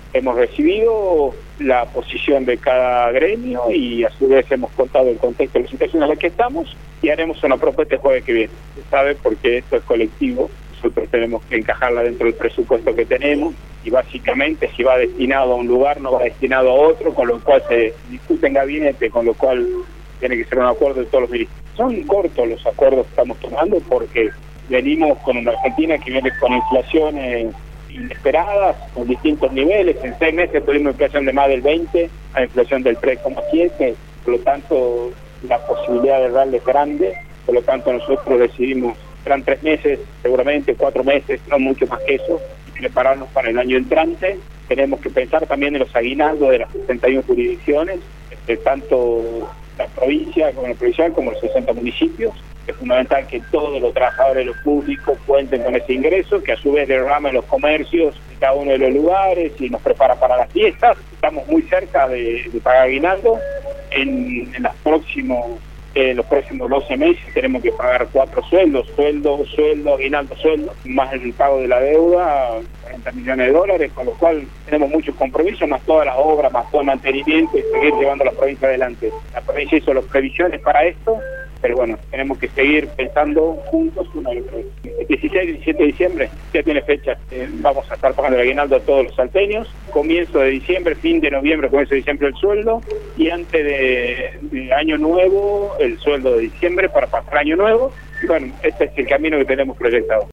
Hemos recibido la posición de cada gremio y a su vez hemos contado el contexto de la situación en la que estamos y haremos una propuesta el jueves que viene. Se sabe porque esto es colectivo, nosotros tenemos que encajarla dentro del presupuesto que tenemos y básicamente si va destinado a un lugar no va destinado a otro, con lo cual se discute en gabinete, con lo cual tiene que ser un acuerdo de todos los ministros. Son cortos los acuerdos que estamos tomando porque venimos con una Argentina que viene con inflaciones inesperadas, con distintos niveles. En 6 meses tuvimos inflación de más del 20 a inflación del 3,7, por lo tanto la posibilidad de darle es grande, por lo tanto nosotros decidimos, serán 3 meses, seguramente 4 meses, no mucho más que eso, y prepararnos para el año entrante. Tenemos que pensar también en los aguinaldos de las 61 jurisdicciones, tanto la provincia como la provincial como los 60 municipios. Es fundamental que todos los trabajadores de lo público cuenten con ese ingreso, que a su vez derrame los comercios de cada uno de los lugares y nos prepara para las fiestas. Estamos muy cerca de pagar aguinaldo. En los próximos 12 meses tenemos que pagar 4 sueldos, sueldo, aguinaldo, sueldo, más el pago de la deuda, $40 millones, con lo cual tenemos muchos compromisos, más todas las obras, más todo el mantenimiento y seguir llevando a la provincia adelante. La provincia hizo las previsiones para esto, pero bueno, tenemos que seguir pensando juntos una y otra vez. El 16 y 17 de diciembre ya tiene fecha, vamos a estar pagando el aguinaldo a todos los salteños, comienzo de diciembre, fin de noviembre, comienzo de diciembre el sueldo, y antes de año nuevo el sueldo de diciembre para pasar año nuevo, y bueno, este es el camino que tenemos proyectado.